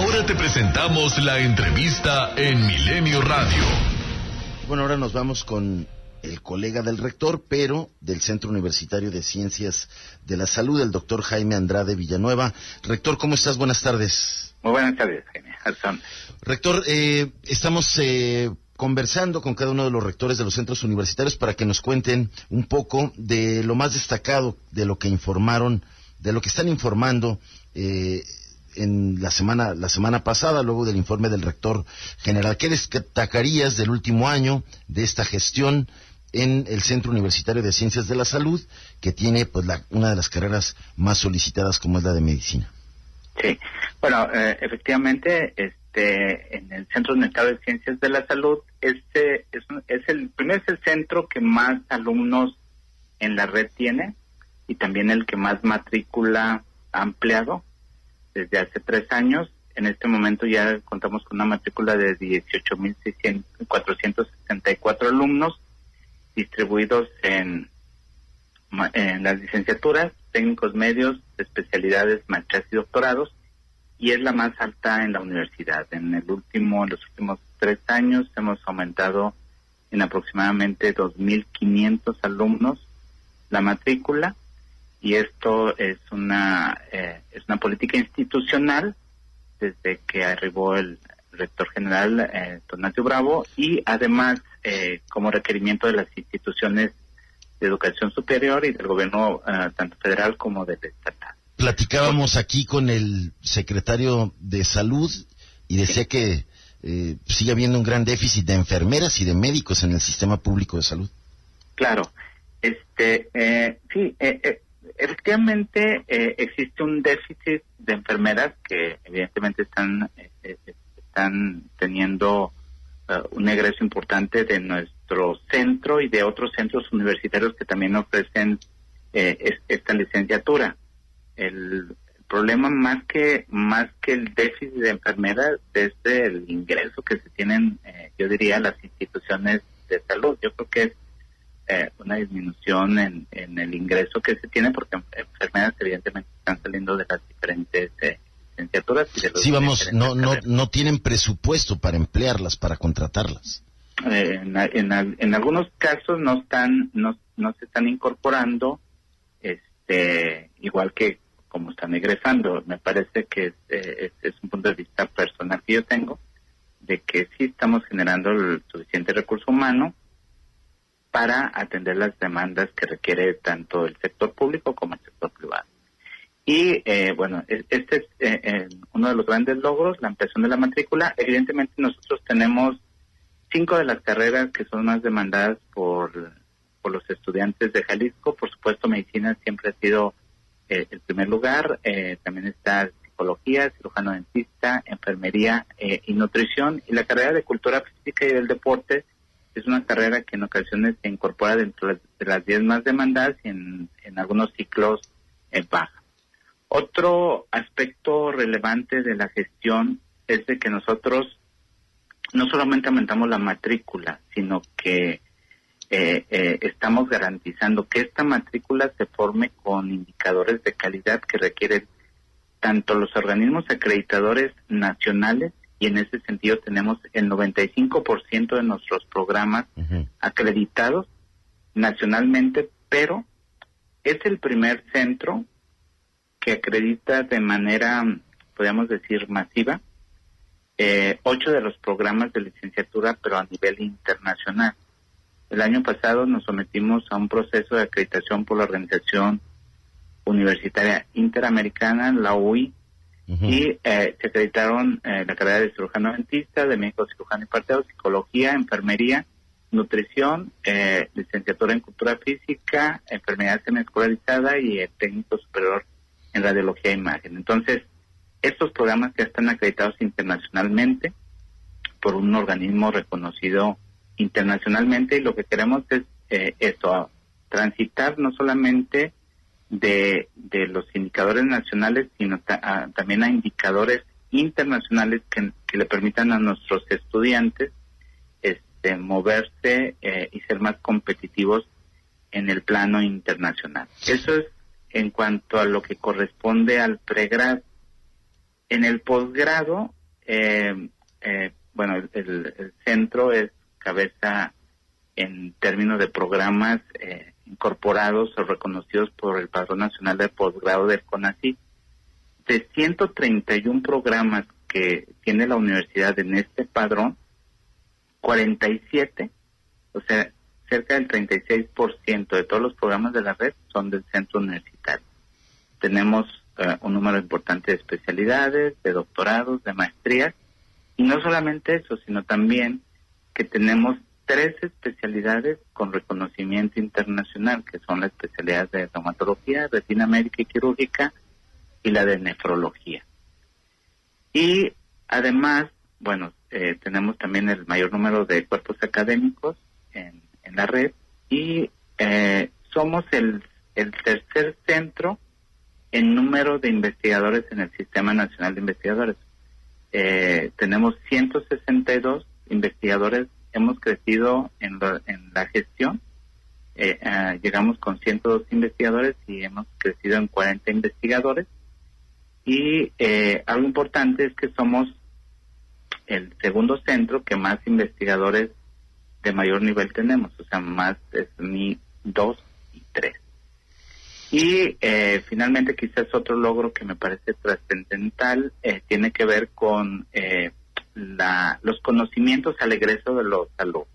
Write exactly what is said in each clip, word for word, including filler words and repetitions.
Ahora te presentamos la entrevista en Milenio Radio. Bueno, ahora nos vamos con el colega del rector, pero del Centro Universitario de Ciencias de la Salud, el doctor Jaime Andrade Villanueva. Rector, ¿cómo estás? Buenas tardes. Muy buenas tardes, Jaime. Rector, eh, estamos eh, conversando con cada uno de los rectores de los centros universitarios para que nos cuenten un poco de lo más destacado, de lo que informaron, de lo que están informando eh, en la semana la semana pasada, luego del informe del rector general. ¿Qué destacarías del último año de esta gestión en el Centro Universitario de Ciencias de la Salud, que tiene pues la, una de las carreras más solicitadas, como es la de medicina? Sí, bueno, eh, efectivamente, este, en el Centro Universitario de Ciencias de la Salud, este es, un, es el primero es el centro que más alumnos en la red tiene y también el que más matrícula ha ampliado desde hace tres años. En este momento ya contamos con una matrícula de dieciocho mil cuatrocientos sesenta y cuatro alumnos distribuidos en, en las licenciaturas, técnicos medios, especialidades, maestrías y doctorados, y es la más alta en la universidad. En el último, en los últimos tres años hemos aumentado en aproximadamente dos mil quinientos alumnos la matrícula, y esto es una eh, es una política institucional desde que arribó el rector general, eh, Ignacio Bravo, y además eh, como requerimiento de las instituciones de educación superior y del gobierno uh, tanto federal como del estatal. Platicábamos aquí con el secretario de Salud y decía sí. que eh, sigue habiendo un gran déficit de enfermeras y de médicos en el sistema público de salud. Claro, este eh, sí, eh, eh, efectivamente eh, existe un déficit de enfermeras que evidentemente están eh, están teniendo uh, un egreso importante de nuestro centro y de otros centros universitarios que también ofrecen eh, es, esta licenciatura. El, el problema más que más que el déficit de enfermeras es el ingreso que se tienen, eh, yo diría, las instituciones de salud. Yo creo que es eh, una disminución en, en el ingreso que se tiene, porque enfermeras evidentemente están saliendo de las diferentes eh, licenciaturas. Y de los sí, vamos, no, no, no tienen presupuesto para emplearlas, para contratarlas. Eh, en, en, en algunos casos no están, no, no se están incorporando, este, igual que como están egresando. Me parece que es, eh, es, es un punto de vista personal que yo tengo, de que sí estamos generando el suficiente recurso humano para atender las demandas que requiere tanto el sector público como el sector privado. Y eh, bueno, este es eh, eh, uno de los grandes logros, la ampliación de la matrícula. Evidentemente nosotros tenemos cinco de las carreras que son más demandadas por, por los estudiantes de Jalisco. Por supuesto, medicina siempre ha sido eh, el primer lugar. Eh, también está psicología, cirujano dentista, enfermería eh, y nutrición. Y la carrera de cultura física y del deporte es una carrera que en ocasiones se incorpora dentro de las diez más demandadas y en, en algunos ciclos eh, baja. Otro aspecto relevante de la gestión es de que nosotros no solamente aumentamos la matrícula, sino que eh, eh, estamos garantizando que esta matrícula se forme con indicadores de calidad que requieren tanto los organismos acreditadores nacionales, y en ese sentido tenemos el noventa y cinco por ciento de nuestros programas uh-huh. acreditados nacionalmente, pero es el primer centro que acredita de manera, podríamos decir, masiva, eh, ocho de los programas de licenciatura, pero a nivel internacional. El año pasado nos sometimos a un proceso de acreditación por la Organización Universitaria Interamericana, la U I, uh-huh. y eh, se acreditaron eh, la carrera de cirujano dentista, de médico cirujano y partero, psicología, enfermería, nutrición, eh, licenciatura en cultura física, enfermedad semiescolarizada y el técnico superior en radiología e imagen. Entonces, estos programas ya están acreditados internacionalmente por un organismo reconocido internacionalmente, y lo que queremos es eh, esto, transitar no solamente de, de los indicadores nacionales, sino ta, a, también a indicadores internacionales que, que le permitan a nuestros estudiantes este, moverse eh, y ser más competitivos en el plano internacional. Eso es en cuanto a lo que corresponde al pregrado. En el posgrado, eh, eh, bueno, el, el, el centro es cabeza en términos de programas eh, incorporados o reconocidos por el Padrón Nacional de Posgrado del CONACYT. De ciento treinta y uno programas que tiene la universidad en este padrón, cuarenta y siete, o sea, cerca del treinta y seis por ciento de todos los programas de la red son del centro universitario. Tenemos uh, un número importante de especialidades, de doctorados, de maestrías, y no solamente eso, sino también que tenemos tres especialidades con reconocimiento internacional, que son la especialidad de reumatología, retina médica y quirúrgica, y la de nefrología. Y además, bueno, eh, tenemos también el mayor número de cuerpos académicos en, en la red, y eh, somos el, el tercer centro en número de investigadores en el Sistema Nacional de Investigadores. Eh, tenemos ciento sesenta y dos investigadores, hemos crecido en, lo, en la gestión, eh, uh, llegamos con ciento dos investigadores y hemos crecido en cuarenta investigadores. Y eh, algo importante es que somos el segundo centro que más investigadores de mayor nivel tenemos, o sea, más es ni dos y tres. Y eh, finalmente, quizás otro logro que me parece trascendental eh, tiene que ver con eh, la, los conocimientos al egreso de los alumnos.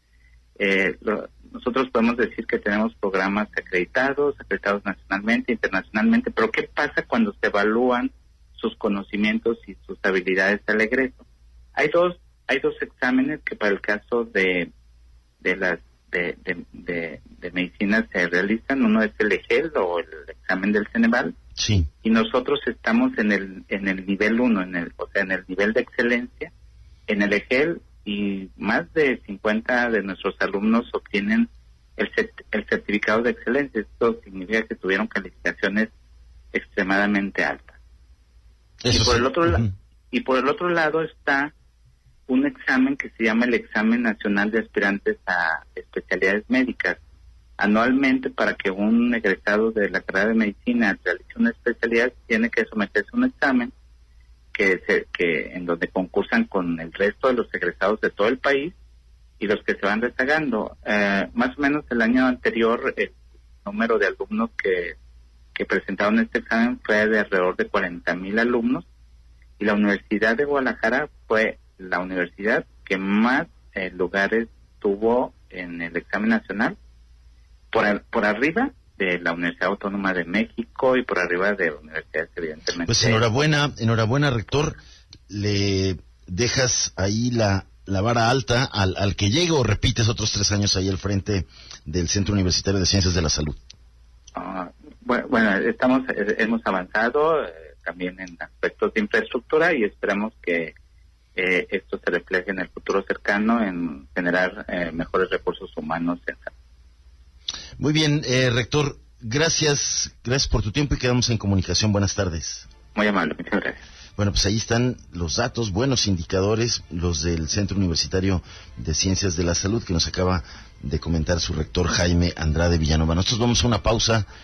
Eh, lo, nosotros podemos decir que tenemos programas acreditados, acreditados nacionalmente, internacionalmente, pero ¿qué pasa cuando se evalúan sus conocimientos y sus habilidades al egreso? Hay dos, hay dos exámenes que para el caso de de las de, de, de, de medicina se realizan. Uno es el E G E L o el examen del Ceneval. Sí. Y nosotros estamos en el en el nivel uno, en el, o sea, en el nivel de excelencia, en el E G E L, y más de cincuenta de nuestros alumnos obtienen el, cert- el certificado de excelencia. Esto significa que tuvieron calificaciones extremadamente altas. Eso y por sí. el otro la- uh-huh. y por el otro lado está un examen que se llama el Examen Nacional de Aspirantes a Especialidades Médicas. Anualmente, para que un egresado de la carrera de medicina realice una especialidad, tiene que someterse a un examen que, se, que en donde concursan con el resto de los egresados de todo el país y los que se van rezagando. Eh, más o menos el año anterior, el número de alumnos que, que presentaron este examen fue de alrededor de cuarenta mil alumnos, y la Universidad de Guadalajara fue la universidad que más eh, lugares tuvo en el examen nacional, por, a, por arriba de la Universidad Autónoma de México y por arriba de universidades, evidentemente. Pues enhorabuena, enhorabuena, rector. Le dejas ahí la, la vara alta al, al que llegue, o repites otros tres años ahí al frente del Centro Universitario de Ciencias de la Salud. Uh, bueno, bueno, estamos, hemos avanzado eh, también en aspectos de infraestructura, y esperamos que eh, esto se refleje en el futuro cercano en generar eh, mejores recursos humanos en salud. Muy bien, eh, rector, gracias, gracias por tu tiempo y quedamos en comunicación. Buenas tardes. Muy amable, muchas gracias. Bueno, pues ahí están los datos, buenos indicadores, los del Centro Universitario de Ciencias de la Salud, que nos acaba de comentar su rector Jaime Andrade Villanova. Nosotros vamos a una pausa.